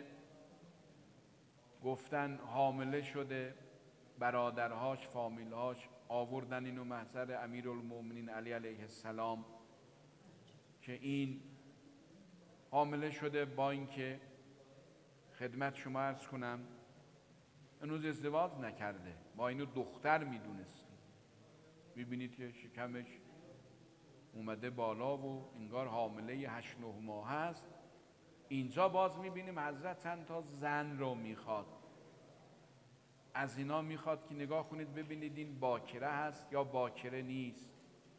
گفتن حامله شده، برادرهاش، فامیلهاش آوردن اینو محضر امیرالمومنین علی علیه السلام که این حامله شده، با اینکه خدمت شما عرض کنم هنوز ازدواج نکرده، با اینو دختر میدونستیم. میبینید که شکمش اومده بالا و انگار حامله هشت نه ماه هست. اینجا باز میبینیم حضرت چند تا زن رو میخواد، از اینا میخواد که نگاه کنید ببینید این باکره هست یا باکره نیست.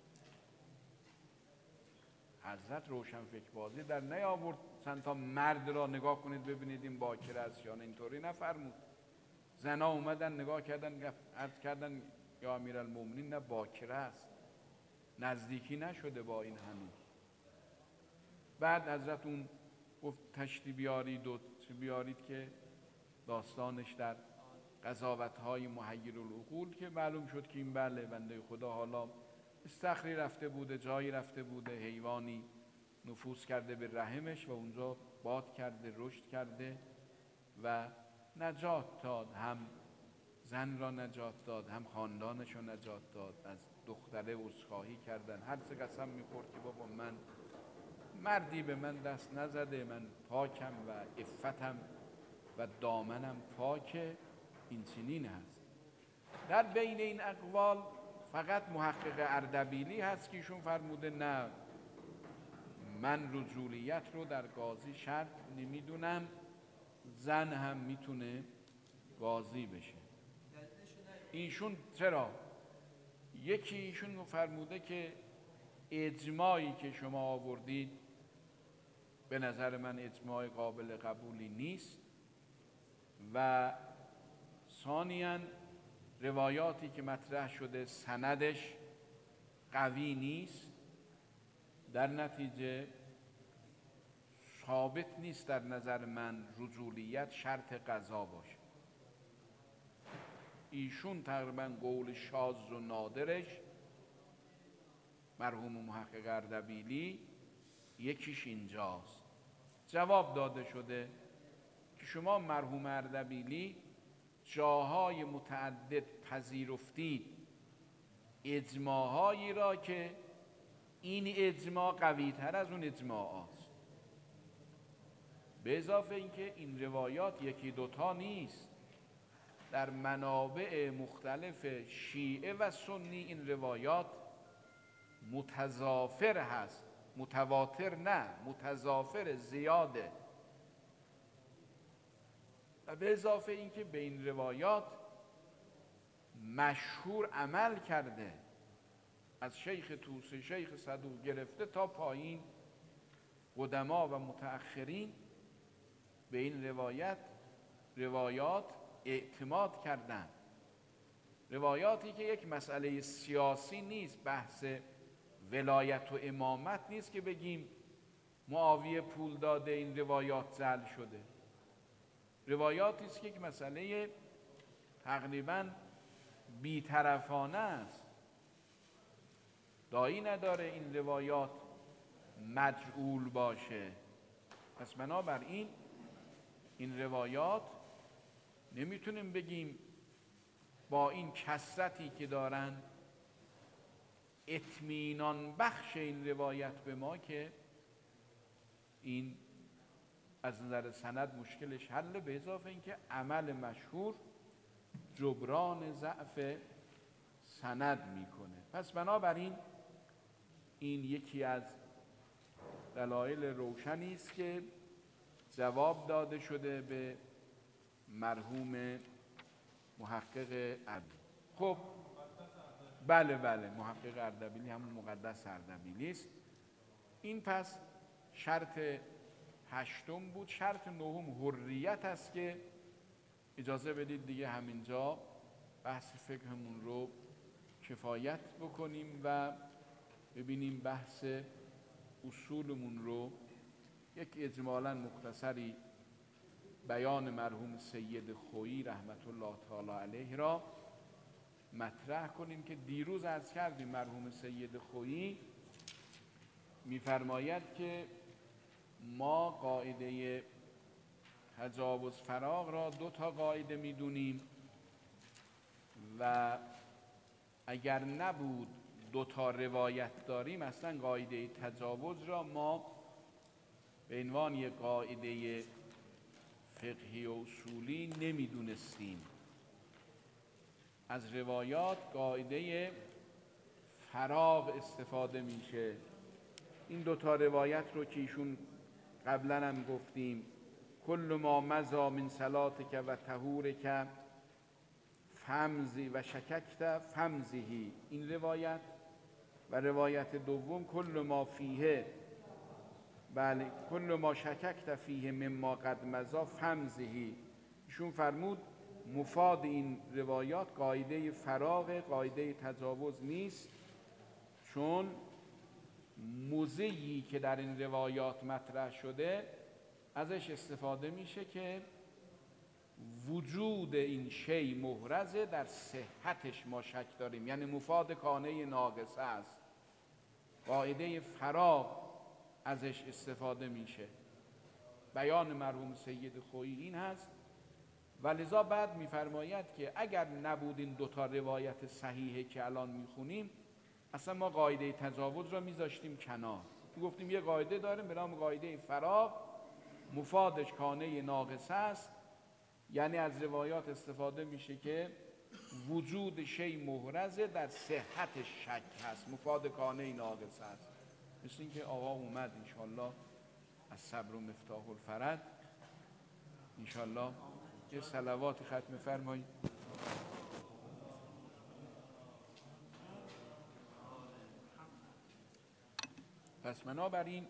حضرت روشن فکر بازی در نیاورد چند تا مرد را نگاه کنید ببینید این باکره است یا نه، اینطوری نفرمود. زنا اومدن نگاه کردن، عرض کردن یا امیرالمومنین نه باکره است، نزدیکی نشده با این هنوز. بعد حضرت اون گفت تشتی بیارید و بیارید که داستانش در قضاوت‌های محیر العقول که معلوم شد که این بله بنده خدا حالا استخری رفته بوده، جایی رفته بوده، حیوانی نفوذ کرده به رحمش و اونجا باد کرده، رشد کرده و نجات داد، هم زن را نجات داد، هم خاندانش را نجات داد. از دختره عذرخواهی کردن، هر سه قسم می‌خورد که بابا من مردی به من دست نزده، من پاکم و عفتم و دامنم پاکه. این چنین هست. در بین این اقوال فقط محقق اردبیلی هست که ایشون فرموده نه، من رجولیت رو در قاضی شرط نمیدونم، زن هم میتونه قاضی بشه. ایشون چرا؟ یکی ایشون فرموده که اجماعی که شما آوردید به نظر من اجماع قابل قبولی نیست و ثانیاً روایاتی که مطرح شده سندش قوی نیست، در نتیجه ثابت نیست در نظر من رجولیت شرط قضا باشه. ایشون تقریبا قول شاذ و نادرش مرحوم محقق اردبیلی یکیش اینجاست. جواب داده شده که شما مرحوم اردبیلی جاهای متعدد پذیرفتید اجماعهایی را که این اجماع قوی تر از اون اجماع است. به اضافه اینکه این روایات یکی دوتا نیست، در منابع مختلف شیعه و سنی این روایات متضافر هست، متواتر نه، متضافر، زیاده. و به اضافه اینکه به این روایات مشهور عمل کرده، از شیخ طوسی، شیخ صدوق گرفته تا پایین قدما و متأخرین به این روایت روایات اعتماد کردند. روایاتی که یک مسئله سیاسی نیست، بحث ولایت و امامت نیست که بگیم معاویه پول داده این روایات زل شده. روایاتی است که یک مسئله تقریباً بی‌طرفانه است، داعی نداره این روایات مجعول باشه. پس بنابراین این روایات نمیتونیم بگیم با این کثرتی که دارن اطمینان بخش این روایت به ما که این از نظر سند مشکلش حل. به اضافه اینکه عمل مشهور جبران ضعف سند میکنه. پس بنابراین این یکی از دلایل روشنی است که جواب داده شده به مرحوم محقق اردبیلی. خب بله بله محقق اردبیلی همون مقدس اردبیلی است. این پس شرط هشتم بود. شرط نهم حریت است که اجازه بدید دیگه همینجا بحث فقهمون رو کفایت بکنیم و ببینیم بحث اصولمون رو یک اجمالاً مختصری بیان مرحوم سید خویی رحمت الله تعالی علیه را مطرح کنیم که دیروز عرض کردیم مرحوم سید خویی می‌فرماید که ما قاعده تجاوز فراغ را دو تا قاعده میدونیم و اگر نبود دو تا روایت داریم اصلا قاعده تجاوز را ما به عنوان یک قاعده فقهی و اصولی نمیدونستیم. از روایات قاعده فراغ استفاده میشه. این دو تا روایت رو که ایشون قبلا هم گفتیم، کل ما مضی من صلاتک و طهورک فمزی و شککت فمزیهی، این روایت. و روایت دوم کل ما فیه، بله، کل ما شککت فیه مما قد مضی فمزیهی. ایشون فرمود مفاد این روایات قاعده فراغ، قاعده تجاوز نیست، چون موضعی که در این روایات مطرح شده ازش استفاده میشه که وجود این شی محرزه، در صحتش ما شک داریم، یعنی مفاد کانه ناقصه است. قاعده فراغ ازش استفاده میشه. بیان مرحوم سید خویی این هست و لذا بعد میفرماید که اگر نبود این دوتا روایت صحیحه که الان میخونیم، اصلا ما قاعده تجاوز را میذاشتیم کنار، میگفتیم یه قاعده داریم به نام قاعده فراغ، مفادش کانه ناقصه است، یعنی از روایات استفاده میشه که وجود شی محرزه، در صحتش شک هست، مفاد کانه ناقصه است. مثل این که آقا اومد انشالله از صبر و مفتاح الفرج، انشالله یه صلوات ختم فرمایید. پس بنابراین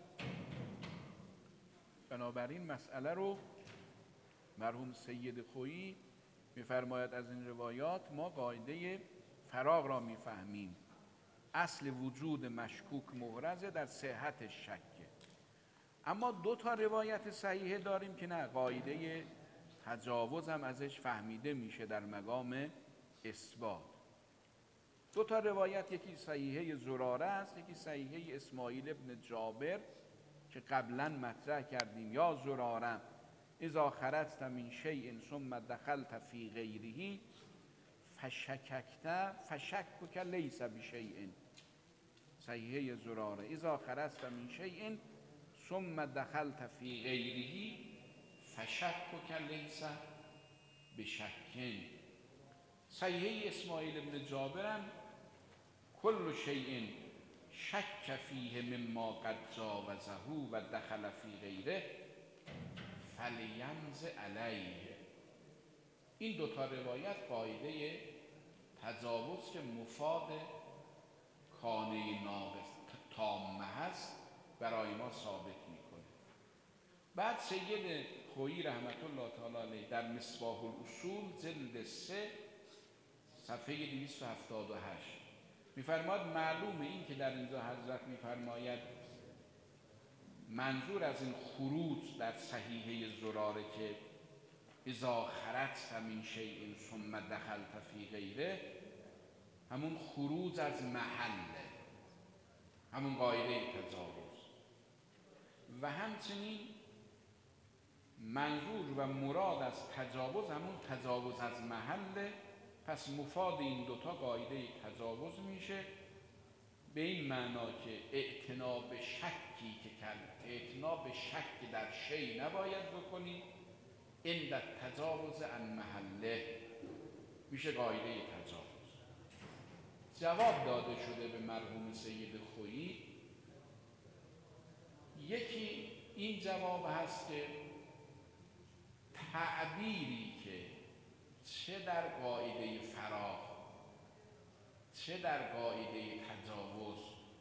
بنابراین مسئله رو مرحوم سید خویی میفرماید از این روایات ما قاعده فراغ را میفهمیم، اصل وجود مشکوک محرزه، در صحتش شکه. اما دو تا روایت صحیحه داریم که نه، قاعده تجاوز هم ازش فهمیده میشه در مقام اثبات. دو تا روایت، یکی صحیحه زراره است، یکی صحیحه اسماعیل ابن جابر که قبلا مطرح کردیم. یا زراره اذا خرجت من شیء ثم دخلت فی غیره فشککت فشکک لیس بشیء. صحیحه زراره اذا خرجت من شیء ثم دخلت فی غیره فشکک لیس بشک. صحیحه اسماعیل ابن جابر هم کل شیء شک فیه مما قد جاوزه و دخل فی غیره فلیمز علیه. این دوتا روایت قاعده تجاوز که مفاد کانه ناقص تامه هست برای ما ثابت میکنه. بعد سید خویی رحمت الله تعالی علیه در مصباح الاصول جلد سه صفحه دویست و هفتاد و هشت میفرماید معلومه این که در اینجا حضرت میفرماید منظور از این خروج در صحیحه زراره که اذا خرجت من شیء ثم دخلت فی غیره، همون خروج از محله، همون قاعده تجاوز. و همچنین منظور و مراد از تجاوز همون تجاوز از محله. پس مفاد این دوتا قاعده تجاوز میشه، به این معنا که اعتنا به شکی که کرد، اعتنا به شک در شی نباید بکنی، این در تجاوز عن محله میشه قاعده تجاوز. جواب داده شده به مرحوم سید خویی. یکی این جواب هست که تعبیری که چه در قاعده فراغ چه در قاعده تجاوز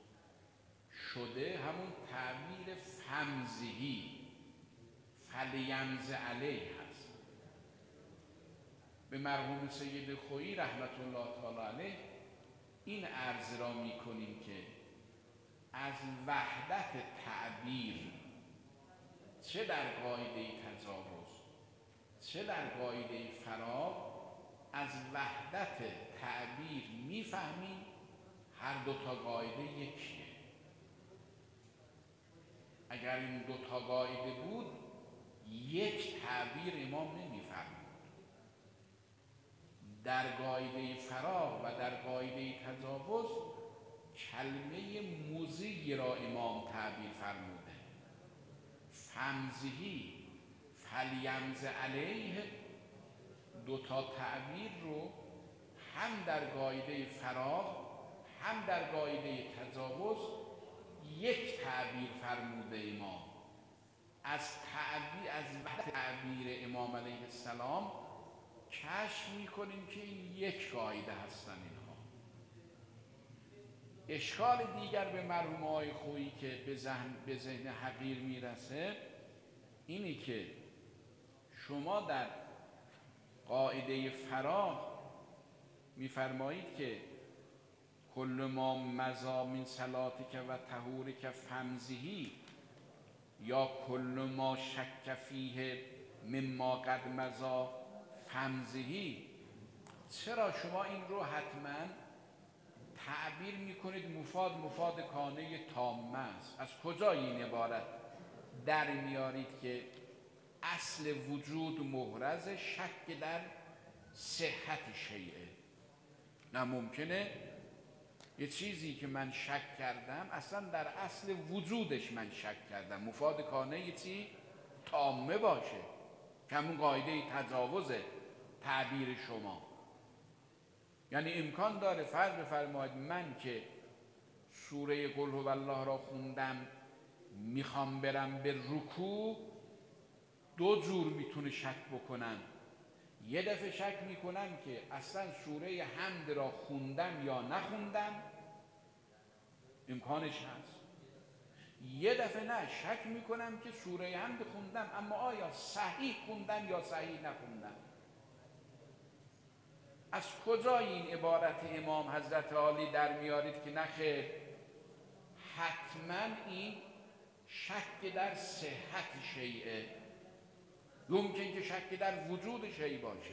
شده، همون تعبیر فمزهی فلیمز علیه هست. به مرحوم سید خویی رحمت الله تعالی علیه این عرض را می کنیم که از وحدت تعبیر چه در قاعده تجاوز چه در قاعده فراغ، از وحدت تعبیر میفهمیم هر دو تا قاعده یکیه. اگر این دو تا قاعده بود یک تعبیر امام نمی‌فرمود. در قاعده فراغ و در قاعده تجاوز کلمه مضی را امام تعبیر فرموده. فمزهی فلیمز علیه، دو تا تعبیر رو هم در قاعده فراغ هم در قاعده تجاوز یک تعبیر فرموده امام. از تعبیر از تعبیر امام علیه السلام کشف میکنیم که این یک قاعده هستن اینها. اشکال دیگر به مرحوم آقای خویی که به ذهن به ذهن حقیر میرسه اینی که شما در قاعده فراغ میفرمایید که کل ما مضی من صلاتک و طهورک فمزهی، یا کل ما شک فیه مما قد مضی فمزهی. چرا شما این رو حتما تعبیر میکنید مفاد مفاد کانه تامه است؟ از کجا این عبارت در میارید که اصل وجود محرز شک در صحت شیئه؟ نه ممکنه یه چیزی که من شک کردم اصلا در اصل وجودش من شک کردم، مفاد کانه یه چی تامه باشه که همون قاعده تجاوزه تعبیر شما. یعنی امکان داره فرض بفرمایید من که سوره قل هو الله را خوندم میخوام برم به رکوع، دو جور میتونه شک بکنم. یه دفعه شک میکنم که اصلا سوره حمد را خوندم یا نخوندم، امکانش هست. یه دفعه نه، شک میکنم که سوره حمد خوندم اما آیا صحیح خوندم یا صحیح نخوندم. از کجا این عبارت امام حضرت عالی در میارید که نخیر حتما این شک در صحت شیئه؟ ممکن که شک در وجود شیء باشه.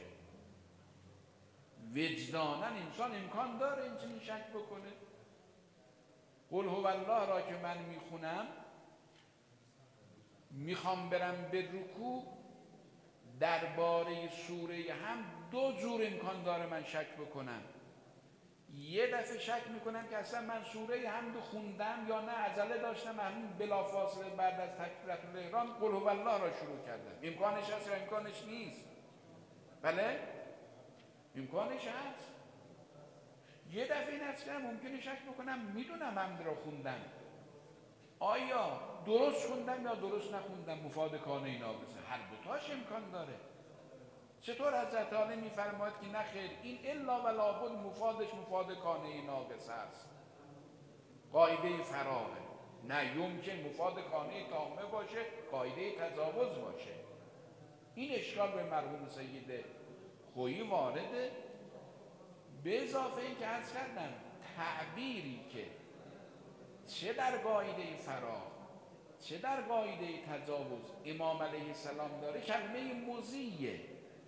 وجدانا انسان امکان داره این چنین شک بکنه. قل هو الله را که من میخونم میخوام برم به رکوع، درباره سوره هم دو جور امکان داره من شک بکنم. یه دفعه شک میکنم که اصلا من سوره حمد خوندم یا نه عجله داشتم همین بلافاصله بعد از تکبیرت الاحرام قل هو الله را شروع کردم. امکانش هست یا امکانش نیست؟ بله امکانش هست. یه دفعه این هست که ممکنه شک بکنم میدونم حمد را خوندم، آیا درست خوندم یا درست نخوندم، مفاد کانه ناقصه. هر دوتاش امکان داره. چطور حضرت عالی میفرماید که نخیر این الا و لابد مفادش مفاد کانه ناقصه است، قاعده فراغه. نه یمکن مفاد کانه تامه باشه، قاعده تجاوز باشه. این اشکال به مرحوم سید خویی وارده. به اضافه این که عرض کردم تعبیری که چه در قاعده فراغ چه در قاعده تجاوز امام علیه السلام داره کلمه مضیه.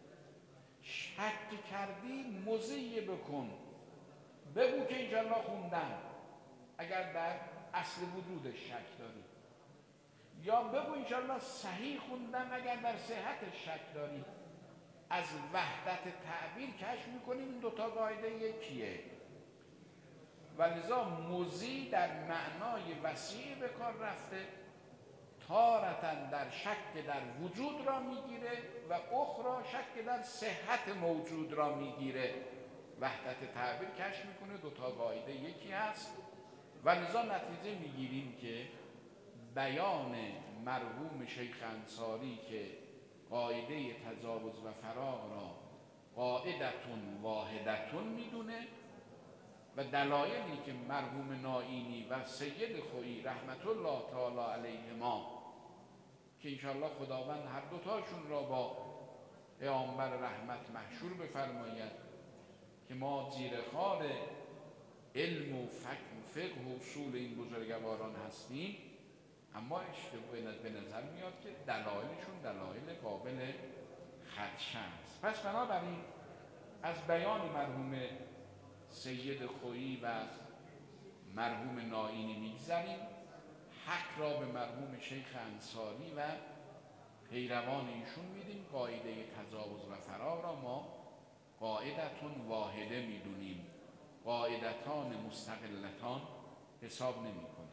شک کردی مضیه بکن، بگو که انشالله خوندم اگر در اصل وجودش شک داری، یا بگو انشالله صحیح خوندم اگر در صحتش شک داری. از وحدت تعبیر کشف میکنیم این دوتا قاعده یکیه. و لذا مضی در معنای وسیع به کار رفته، تارتن در شک در وجود را میگیره و اخرى شک در صحت موجود را میگیره. وحدت تعبیر کشف میکنه دوتا قاعده یکی هست و لذا نتیجه میگیریم که بیان مرحوم شیخ انصاری که قاعده تجاوز و فراغ را قاعدتون واحدتون میدونه و دلایلی که مرحوم نائینی و سید خویی رحمت الله تعالی علیهما که انشاءالله خداوند هر دوتاشون را با پیامبر رحمت محشور بفرماید که ما زیر خار علم و فقه و اصول این بزرگواران هستیم، اما اشتباه به نظر میاد که دلایلشون دلایل قابل خدشه است. پس بنابراین از بیان مرحوم سید خویی و مرحوم نائینی میگذریم. حق را به مرحوم شیخ انصاری و پیروان ایشون میدیم. قاعده تجاوز و فراغ را ما قاعدتون واحده میدونیم، قاعدتان مستقلتان حساب نمی کنیم.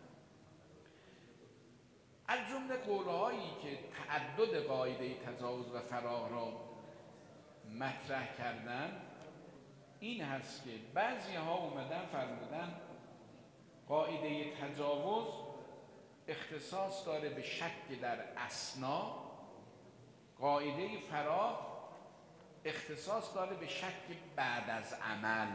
از جمله قولهایی که تعدد قاعده تجاوز و فراغ را مطرح کردن این هست که بعضی ها اومدن فرمودن قاعده تجاوز اختصاص داره به شک در اسنا، قاعده فراغ اختصاص داره به شک بعد از عمل.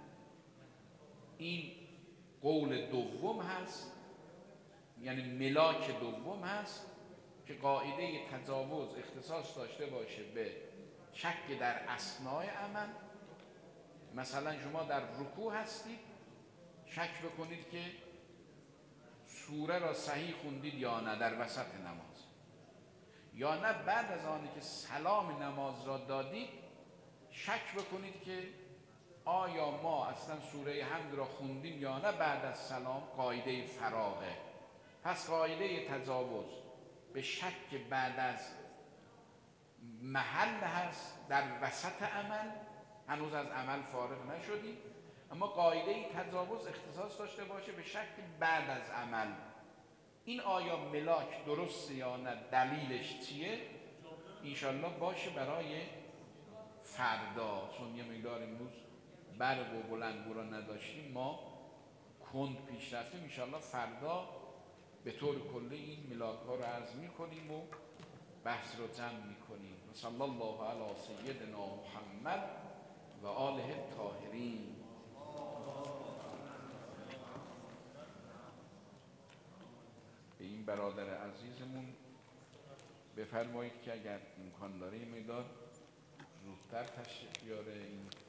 این قول دوم هست، یعنی ملاک دوم هست که قاعده تجاوز اختصاص داشته باشه به شک در اسنای عمل. مثلا شما در رکوع هستید، شک بکنید که سوره را صحیح خوندید یا نه در وسط نماز، یا نه بعد از آنی که سلام نماز را دادید شک بکنید که آیا ما اصلا سوره حمد را خوندیم یا نه بعد از سلام. قاعده فراغه. پس قاعده تجاوز به شک بعد از محل هست، در وسط عمل، هنوز از عمل فارغ نشدیم، اما قاعده تجاوز اختصاص داشته باشه به شک بعد از عمل. این آیا ملاک درسته یا نه، دلیلش چیه؟ انشالله باشه برای فردا، چون یه مقدار امروز برق و بلندگو را نداشتیم، ما کند پیش رفتیم. انشالله فردا به طور کلی این ملاک ها رو عرض می کنیم و بحث رو جمع می کنیم. صلی الله علی سیدنا محمد و آله الطاهرین. به این برادر عزیزمون بفرمایید که اگر امکان داره این مقدار زودتر تشریف بیاره. این